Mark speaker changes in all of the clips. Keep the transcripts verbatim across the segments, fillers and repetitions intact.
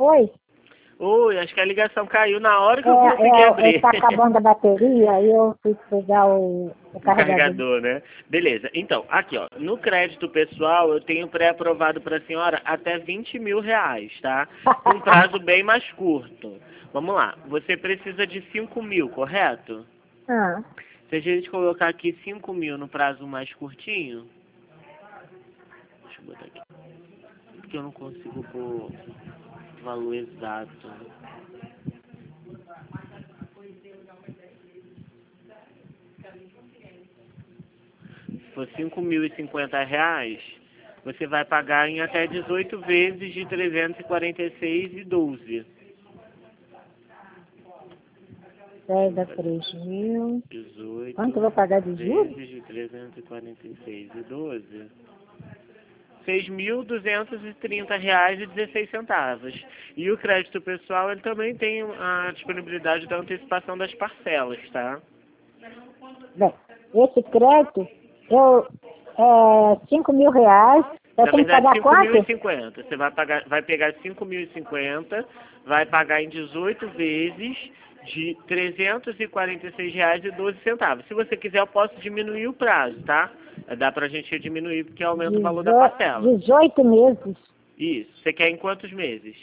Speaker 1: foi?
Speaker 2: Oi, acho que a ligação caiu na hora que
Speaker 1: É,
Speaker 2: eu consegui
Speaker 1: é,
Speaker 2: abrir.
Speaker 1: está acabando a bateria e eu fui pegar o, o
Speaker 2: O
Speaker 1: carregador.
Speaker 2: carregador, né? Beleza. Então, aqui, ó. No crédito pessoal, eu tenho pré-aprovado para a senhora até vinte mil reais, tá? Com prazo bem mais curto. Vamos lá. Você precisa de cinco mil, correto?
Speaker 1: Ah,
Speaker 2: Se a gente colocar aqui cinco mil no prazo mais curtinho... Deixa eu botar aqui. Porque eu não consigo pôr valor exato. Se for cinco mil e cinquenta reais, você vai pagar em até dezoito vezes de trezentos e quarenta e seis e doze.
Speaker 1: dez a três mil.
Speaker 2: dezoito
Speaker 1: Quanto eu vou pagar de juros?
Speaker 2: vezes de trezentos e quarenta e seis e doze. seis mil duzentos e trinta reais e dezesseis centavos. E o crédito pessoal, ele também tem a disponibilidade da antecipação das parcelas, tá?
Speaker 1: Bem, esse crédito, eu, é, cinco mil reais, eu
Speaker 2: Na
Speaker 1: tenho que
Speaker 2: verdade,
Speaker 1: pagar
Speaker 2: cinco mil e
Speaker 1: quanto?
Speaker 2: cinquenta. Você vai, pagar, vai pegar cinco mil e cinquenta, vai pagar em dezoito vezes de trezentos e quarenta e seis reais e doze centavos. Se você quiser, eu posso diminuir o prazo, tá? Dá pra gente diminuir porque aumenta o valor da parcela.
Speaker 1: dezoito meses.
Speaker 2: Isso. Você quer em quantos meses?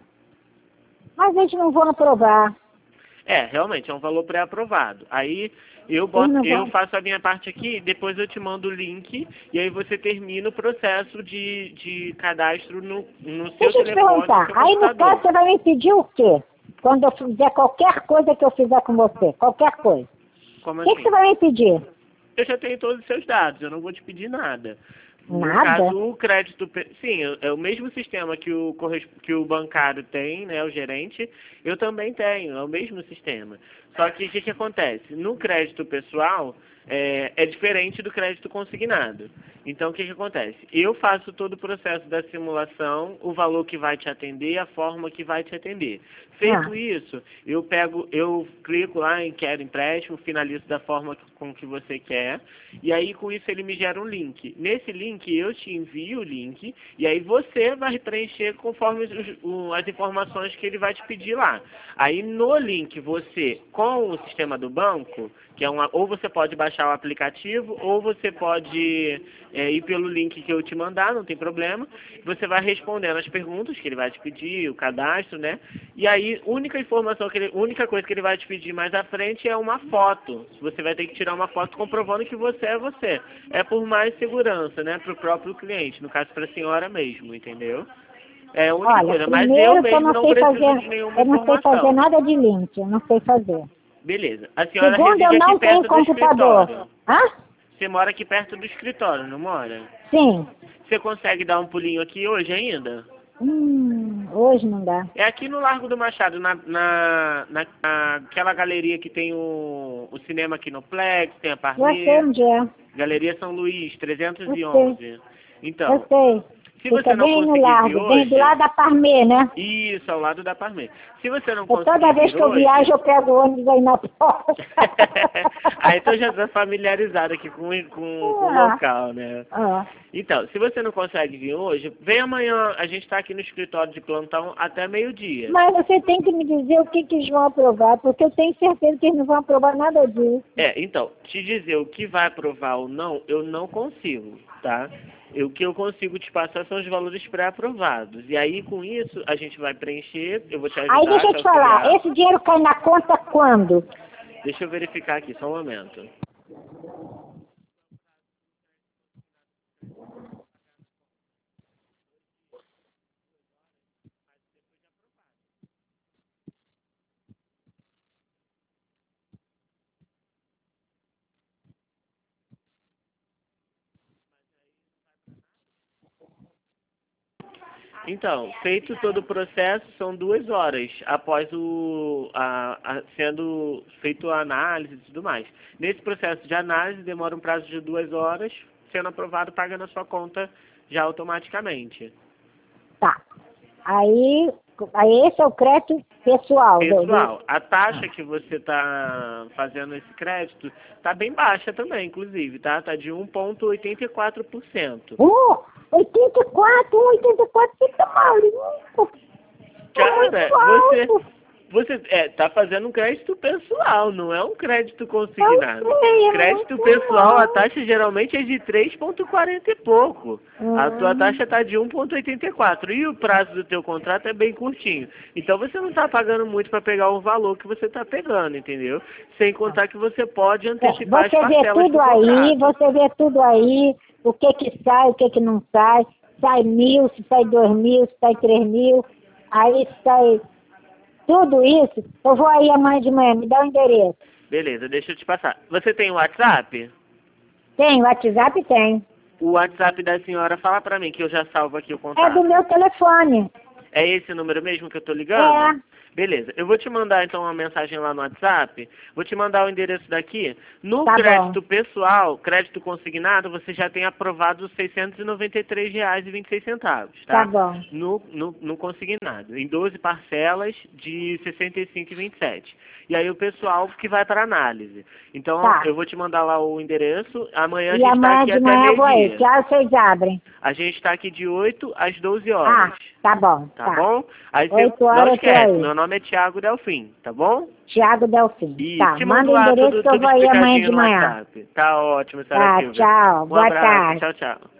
Speaker 1: Mas eles não vão aprovar.
Speaker 2: É, realmente, é um valor pré-aprovado. Aí eu,
Speaker 1: Eles
Speaker 2: boto,
Speaker 1: não
Speaker 2: eu
Speaker 1: vão.
Speaker 2: faço a minha parte aqui, depois eu te mando o link e aí você termina o processo de, de cadastro no, no seu
Speaker 1: Deixa eu te
Speaker 2: telefone, no
Speaker 1: perguntar.
Speaker 2: seu
Speaker 1: Aí no caso
Speaker 2: computador.
Speaker 1: você vai me pedir o quê? Quando eu fizer qualquer coisa que eu fizer com você. Qualquer coisa.
Speaker 2: Como
Speaker 1: O que, que
Speaker 2: assim?
Speaker 1: você vai me pedir?
Speaker 2: Eu já tenho todos os seus dados, eu não vou te pedir nada. No
Speaker 1: Nada?
Speaker 2: caso, o crédito, pe- sim, é o mesmo sistema que o, corres- que o bancário tem, né, o gerente, eu também tenho, é o mesmo sistema. Só que o que, que acontece? No crédito pessoal, é, é diferente do crédito consignado. Então, o que, que acontece? Eu faço todo o processo da simulação, o valor que vai te atender, a forma que vai te atender. Feito
Speaker 1: Ah.
Speaker 2: isso, eu pego, eu clico lá em quero empréstimo, finalizo da forma com que você quer, e aí com isso ele me gera um link. Nesse link eu te envio o link, e aí você vai preencher conforme os- o- as informações que ele vai te pedir lá. Aí no link você, com o sistema do banco, que é uma, ou você pode baixar o aplicativo, ou você pode é, ir pelo link que eu te mandar, não tem problema. Você vai respondendo as perguntas que ele vai te pedir, o cadastro, né? E aí, única informação que ele, única coisa que ele vai te pedir mais à frente é uma foto. Você vai ter que tirar uma foto comprovando que você é você. É por mais segurança, né? Para o próprio cliente, no caso para a senhora mesmo, entendeu? É a única
Speaker 1: Olha,
Speaker 2: coisa, mas
Speaker 1: primeiro
Speaker 2: eu
Speaker 1: que eu
Speaker 2: mesmo
Speaker 1: não
Speaker 2: não
Speaker 1: sei
Speaker 2: preciso
Speaker 1: fazer,
Speaker 2: de nenhuma
Speaker 1: eu não sei fazer
Speaker 2: informação.
Speaker 1: nada de link, eu não sei fazer.
Speaker 2: Beleza. A senhora
Speaker 1: Segundo, eu
Speaker 2: reside aqui
Speaker 1: não tenho
Speaker 2: perto do
Speaker 1: computador.
Speaker 2: escritório.
Speaker 1: Hã?
Speaker 2: Você mora aqui perto do escritório, não mora?
Speaker 1: Sim.
Speaker 2: Você consegue dar um pulinho aqui hoje ainda?
Speaker 1: Hum, hoje não dá.
Speaker 2: É aqui no Largo do Machado, na, na, na, naquela galeria que tem o, o cinema Kinoplex, tem a
Speaker 1: Já sei
Speaker 2: Parmê,
Speaker 1: onde é.
Speaker 2: Galeria São Luís, trezentos
Speaker 1: Eu
Speaker 2: e
Speaker 1: sei.
Speaker 2: onze.
Speaker 1: Eu
Speaker 2: Então,
Speaker 1: sei.
Speaker 2: se
Speaker 1: Fica
Speaker 2: você não
Speaker 1: bem no
Speaker 2: conseguir vir
Speaker 1: largo, bem do
Speaker 2: hoje,
Speaker 1: lado da Parmê, né?
Speaker 2: isso, ao lado da Parmê. Se você não
Speaker 1: Eu, toda
Speaker 2: conseguir
Speaker 1: vez
Speaker 2: vir
Speaker 1: que eu
Speaker 2: hoje...
Speaker 1: viajo, eu pego o ônibus aí na porta.
Speaker 2: Aí então já está familiarizado aqui com, com, com o
Speaker 1: Ah,
Speaker 2: local, né?
Speaker 1: ah.
Speaker 2: Então, se você não consegue vir hoje, vem amanhã. A gente está aqui no escritório de plantão até meio-dia.
Speaker 1: Mas você tem que me dizer o que, que eles vão aprovar, porque eu tenho certeza que eles não vão aprovar nada disso.
Speaker 2: É, então, te dizer o que vai aprovar ou não, eu não consigo, tá? Eu- O que eu consigo te passar são os valores pré-aprovados. E aí, com isso, a gente vai preencher, eu vou te ajudar,
Speaker 1: Aí deixa eu
Speaker 2: te
Speaker 1: te falar,
Speaker 2: auxiliar.
Speaker 1: esse dinheiro cai na conta quando?
Speaker 2: Deixa eu verificar aqui, só um momento. Então, feito todo o processo, são duas horas após o a, a- sendo feito a análise e tudo mais. Nesse processo de análise, demora um prazo de duas horas, sendo aprovado, paga na sua conta já automaticamente.
Speaker 1: Tá. Aí, aí esse é o crédito pessoal. do- do-
Speaker 2: Pessoal, a taxa que você está fazendo esse crédito está bem baixa também, inclusive, tá? Está de um vírgula oitenta e quatro por cento.
Speaker 1: Uh, oitenta e quatro, oitenta e quatro, fica maluco.
Speaker 2: Cara, você, você é, tá fazendo um crédito pessoal, não é um crédito consignado.
Speaker 1: Eu sei, é
Speaker 2: Crédito
Speaker 1: muito
Speaker 2: pessoal, a
Speaker 1: alto.
Speaker 2: taxa geralmente é de três vírgula quarenta e pouco. A tua
Speaker 1: Hum.
Speaker 2: taxa tá de um vírgula oitenta e quatro e o prazo do teu contrato é bem curtinho. Então você não tá pagando muito para pegar o valor que você tá pegando, entendeu? Sem contar que você pode antecipar
Speaker 1: Você
Speaker 2: as
Speaker 1: vê
Speaker 2: parcelas
Speaker 1: tudo
Speaker 2: do
Speaker 1: aí,
Speaker 2: contrato.
Speaker 1: você vê tudo aí, o que que sai, o que que não sai. Sai mil, se sai dois mil, se sai três mil. Aí sai tudo isso. Eu vou aí amanhã de manhã, me dá o endereço.
Speaker 2: Beleza, deixa eu te passar. Você tem o WhatsApp?
Speaker 1: Tem, WhatsApp tem.
Speaker 2: O WhatsApp da senhora, fala pra mim que eu já salvo aqui o
Speaker 1: É
Speaker 2: contato.
Speaker 1: do meu telefone.
Speaker 2: É esse número mesmo que eu tô ligando?
Speaker 1: É.
Speaker 2: Beleza, eu vou te mandar então uma mensagem lá no WhatsApp, vou te mandar o endereço daqui. No
Speaker 1: Tá
Speaker 2: crédito
Speaker 1: bom.
Speaker 2: pessoal, crédito consignado, você já tem aprovado os seiscentos e noventa e três reais e vinte e seis centavos, tá?
Speaker 1: Tá bom.
Speaker 2: No, no, no consignado, em doze parcelas de sessenta e cinco reais e vinte e sete centavos. E aí o pessoal que vai para análise. Então
Speaker 1: Tá.
Speaker 2: eu vou te mandar lá o endereço, amanhã a
Speaker 1: E
Speaker 2: gente tá
Speaker 1: amanhã
Speaker 2: aqui
Speaker 1: de
Speaker 2: até
Speaker 1: manhã eu vou aí.
Speaker 2: meio-dia.
Speaker 1: Que hora vocês abrem?
Speaker 2: A gente tá aqui de oito às doze
Speaker 1: Ah,
Speaker 2: horas.
Speaker 1: tá bom.
Speaker 2: Tá, bom? Aí você
Speaker 1: Oito horas
Speaker 2: não
Speaker 1: eu tô
Speaker 2: esquece,
Speaker 1: aí.
Speaker 2: meu nome é Thiago Delfim, tá bom?
Speaker 1: Tiago Delfim.
Speaker 2: E
Speaker 1: Tá,
Speaker 2: te
Speaker 1: manda
Speaker 2: mando
Speaker 1: o
Speaker 2: lá
Speaker 1: endereço
Speaker 2: tudo,
Speaker 1: que eu
Speaker 2: tudo
Speaker 1: vou aí amanhã
Speaker 2: explicadinho
Speaker 1: de
Speaker 2: no
Speaker 1: manhã.
Speaker 2: WhatsApp. Tá ótimo, senhora
Speaker 1: Tá,
Speaker 2: Silvia.
Speaker 1: tchau.
Speaker 2: Um
Speaker 1: Boa
Speaker 2: abraço,
Speaker 1: tarde.
Speaker 2: tchau, tchau.